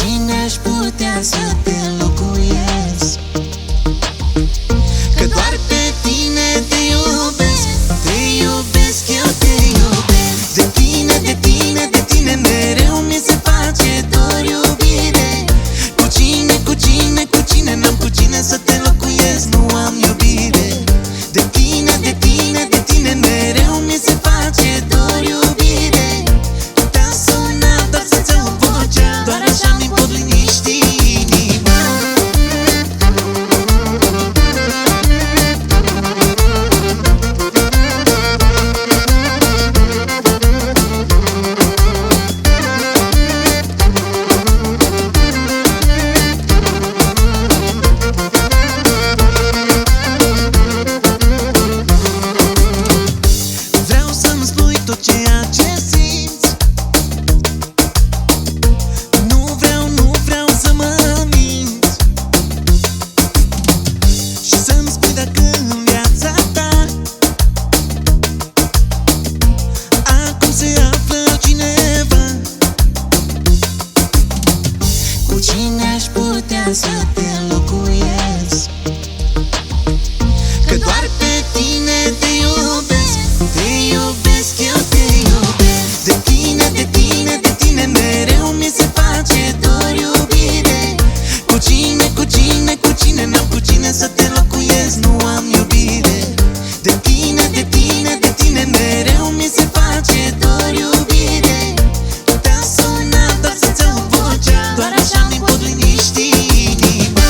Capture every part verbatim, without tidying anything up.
cine aș putea să te înlocuiesc? Că doar pe tine te iubesc, te iubesc, eu te iubesc. De tine, de tine, de tine mereu mi se face dor iubire. Cu cine, cu cine, cu cine, n-am cu cine să te înlocuiesc, nu am iubire. De tine, de tine, de tine mereu mi se face dor iubire. Te-am sunat doar să-ți aud vocea, doar așa mi pot liniști inima. Vreau să-mi spui tot ceea ce simți. Nu vreau, nu vreau să mă minți. Și să-mi spui dacă în viața ta acum se află cineva cu cine aș putea să te înlocuiesc. Că doar pe tine te iubesc, te iubesc, eu te iubesc. De tine, de tine, de tine mereu mi se face dor iubire. Cu cine, cu cine, cu cine, n-am cu cine să te înlocuiesc, nu am iubire. De tine, de tine, de tine mereu mi se face dor iubire. Te-am sunat doar să-ți aud vocea, doar așa mi pot liniști inima.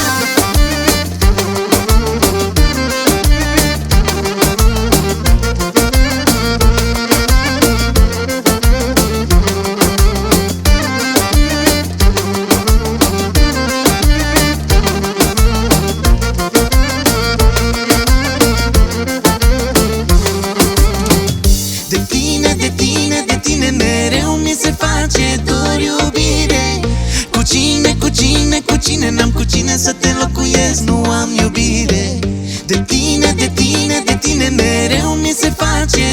De tine, de tine, de tine mereu mi se face dor iubire. Cu cine, cu cine, cu cine, n-am cu cine să te înlocuiesc, nu am iubire. De tine, de tine, de tine mereu mi se face